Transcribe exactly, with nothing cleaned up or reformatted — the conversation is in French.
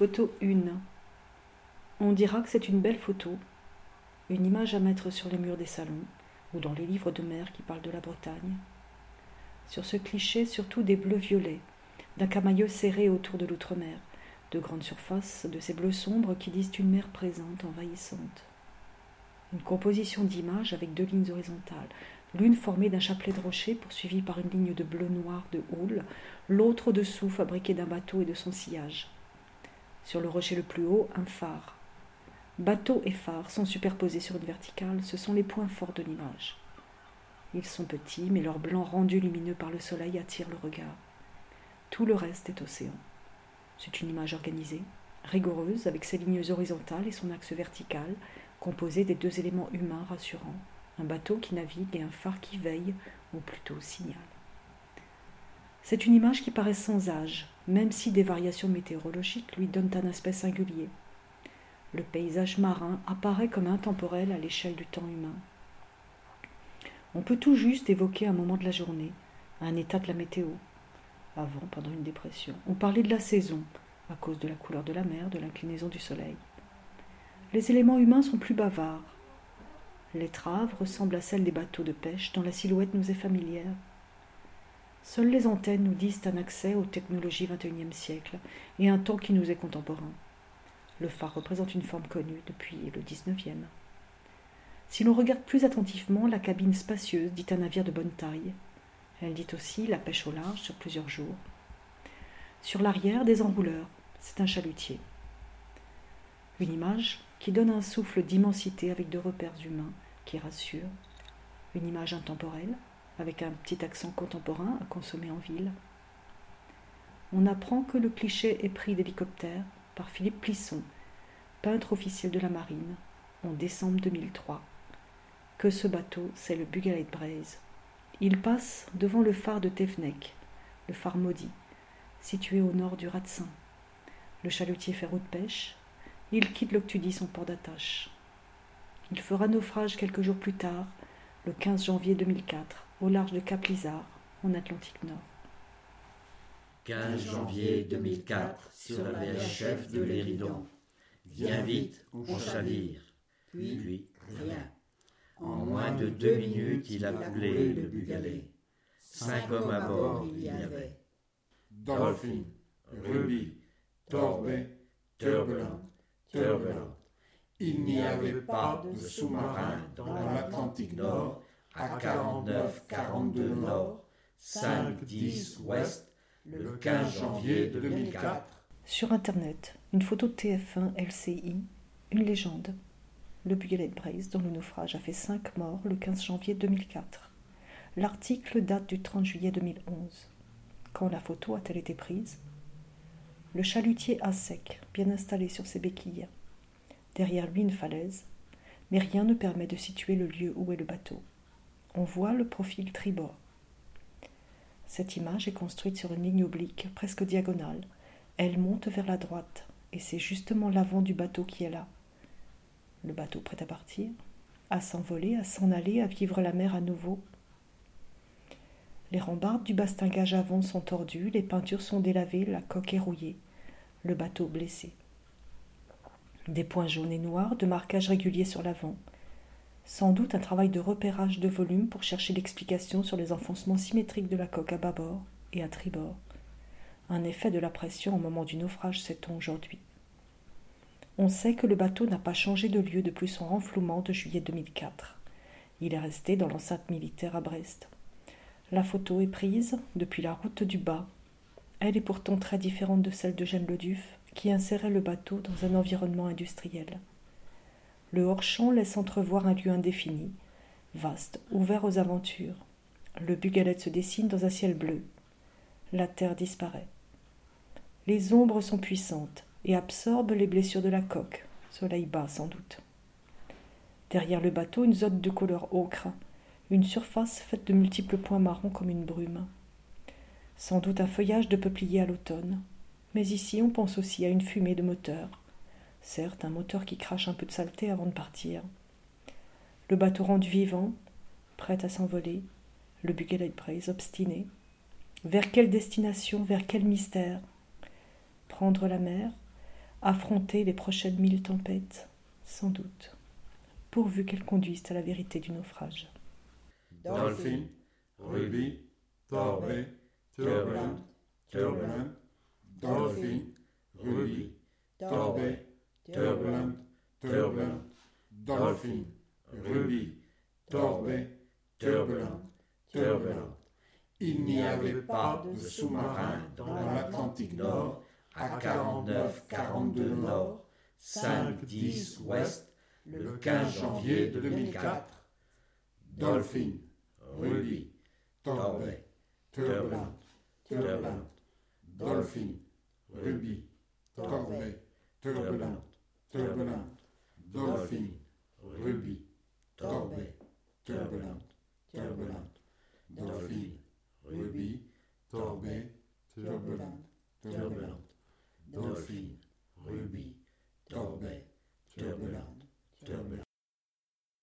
Photo un. On dira que c'est une belle photo, une image à mettre sur les murs des salons ou dans les livres de mer qui parlent de la Bretagne. Sur ce cliché, surtout des bleus violets, d'un camailleux serré autour de l'outre-mer, de grandes surfaces, de ces bleus sombres qui disent une mer présente, envahissante. Une composition d'images avec deux lignes horizontales, l'une formée d'un chapelet de rochers poursuivi par une ligne de bleu noir de houle, l'autre au-dessous fabriquée d'un bateau et de son sillage. Sur le rocher le plus haut, un phare. Bateau et phare sont superposés sur une verticale, ce sont les points forts de l'image. Ils sont petits, mais leur blanc rendu lumineux par le soleil attire le regard. Tout le reste est océan. C'est une image organisée, rigoureuse, avec ses lignes horizontales et son axe vertical, composé des deux éléments humains rassurants, un bateau qui navigue et un phare qui veille, ou plutôt signale. C'est une image qui paraît sans âge, même si des variations météorologiques lui donnent un aspect singulier. Le paysage marin apparaît comme intemporel à l'échelle du temps humain. On peut tout juste évoquer un moment de la journée, un état de la météo, avant, pendant une dépression, ou parler de la saison, à cause de la couleur de la mer, de l'inclinaison du soleil. Les éléments humains sont plus bavards. L'étrave ressemble à celle des bateaux de pêche dont la silhouette nous est familière. Seules les antennes nous disent un accès aux technologies vingt et unième siècle et un temps qui nous est contemporain. Le phare représente une forme connue depuis le dix-neuvième. Si l'on regarde plus attentivement, la cabine spacieuse dit un navire de bonne taille. Elle dit aussi la pêche au large sur plusieurs jours. Sur l'arrière, des enrouleurs. C'est un chalutier. Une image qui donne un souffle d'immensité avec de repères humains qui rassurent. Une image intemporelle, avec un petit accent contemporain à consommer en ville. On apprend que le cliché est pris d'hélicoptère par Philippe Plisson, peintre officiel de la marine, en décembre deux mille trois. Que ce bateau, c'est le Bugalet Braise. Il passe devant le phare de Tevnek, le phare maudit, situé au nord du Ratsin. Le chalutier fait route pêche. Il quitte l'Octudie, son port d'attache. Il fera naufrage quelques jours plus tard, le quinze janvier deux mille quatre, au large de Cap Lizard, en Atlantique Nord. quinze janvier deux mille quatre, sur la V H F de l'Éridan. Viens vite, on chavire. Puis, puis, rien. En moins de deux minutes, il a coulé le Bugalet. Cinq hommes à bord, il y avait. Dolphin, Ruby, Torbay, Turbulent, Turbulent. Il n'y avait pas de sous-marin dans l'Atlantique Nord à quarante-neuf quarante-deux Nord, cinq dix Ouest, le quinze janvier deux mille quatre. Sur Internet, une photo de T F un L C I, une légende. Le Bugalet Braise, dont le naufrage a fait cinq morts le quinze janvier deux mille quatre. L'article date du trente juillet deux mille onze. Quand la photo a-t-elle été prise? Le chalutier à sec, bien installé sur ses béquilles. Derrière lui une falaise, mais rien ne permet de situer le lieu où est le bateau. On voit le profil tribord. Cette image est construite sur une ligne oblique, presque diagonale. Elle monte vers la droite, et c'est justement l'avant du bateau qui est là. Le bateau prêt à partir, à s'envoler, à s'en aller, à vivre la mer à nouveau. Les rambardes du bastingage avant sont tordues, les peintures sont délavées, la coque est rouillée, le bateau blessé. Des points jaunes et noirs de marquage régulier sur l'avant. Sans doute un travail de repérage de volume pour chercher l'explication sur les enfoncements symétriques de la coque à bâbord et à tribord. Un effet de la pression au moment du naufrage, sait-on aujourd'hui. On sait que le bateau n'a pas changé de lieu depuis son renflouement de juillet deux mille quatre. Il est resté dans l'enceinte militaire à Brest. La photo est prise depuis la route du Bas. Elle est pourtant très différente de celle de Gênes Leduf, qui insérait le bateau dans un environnement industriel. Le hors-champ laisse entrevoir un lieu indéfini, vaste, ouvert aux aventures. Le Bugalet se dessine dans un ciel bleu. La terre disparaît. Les ombres sont puissantes et absorbent les blessures de la coque, soleil bas sans doute. Derrière le bateau, une zone de couleur ocre, une surface faite de multiples points marrons comme une brume. Sans doute un feuillage de peuplier à l'automne, mais ici on pense aussi à une fumée de moteur. Certes, un moteur qui crache un peu de saleté avant de partir. Le bateau rendu vivant, prêt à s'envoler, le Bugalet Braise obstiné. Vers quelle destination, vers quel mystère? Prendre la mer, affronter les prochaines mille tempêtes, sans doute, pourvu qu'elles conduisent à la vérité du naufrage. Dolphin, Ruby, Torbay, Turbulent, Turbulent, Dolphin, Ruby, Torbay, Turbulent, Turbulent, Dolphin, Ruby, Torbay, Turbulent, Turbulent. Il n'y avait pas de sous-marin dans l'Atlantique Nord à quarante-neuf quarante-deux Nord, cinq dix Ouest, le quinze janvier deux mille quatre. Dolphin, Ruby, Torbay, Turbulent, Turbulent, Dolphin, Ruby, Torbay, Turbulent, Turbulent, Dolphin, Ruby, Torbay, Turbulent, Turbulent, Dolphin, Ruby, Torbay, Turbulent, Turbulent, Dolphin, Ruby, Torbay, Turbulent, Turbulent.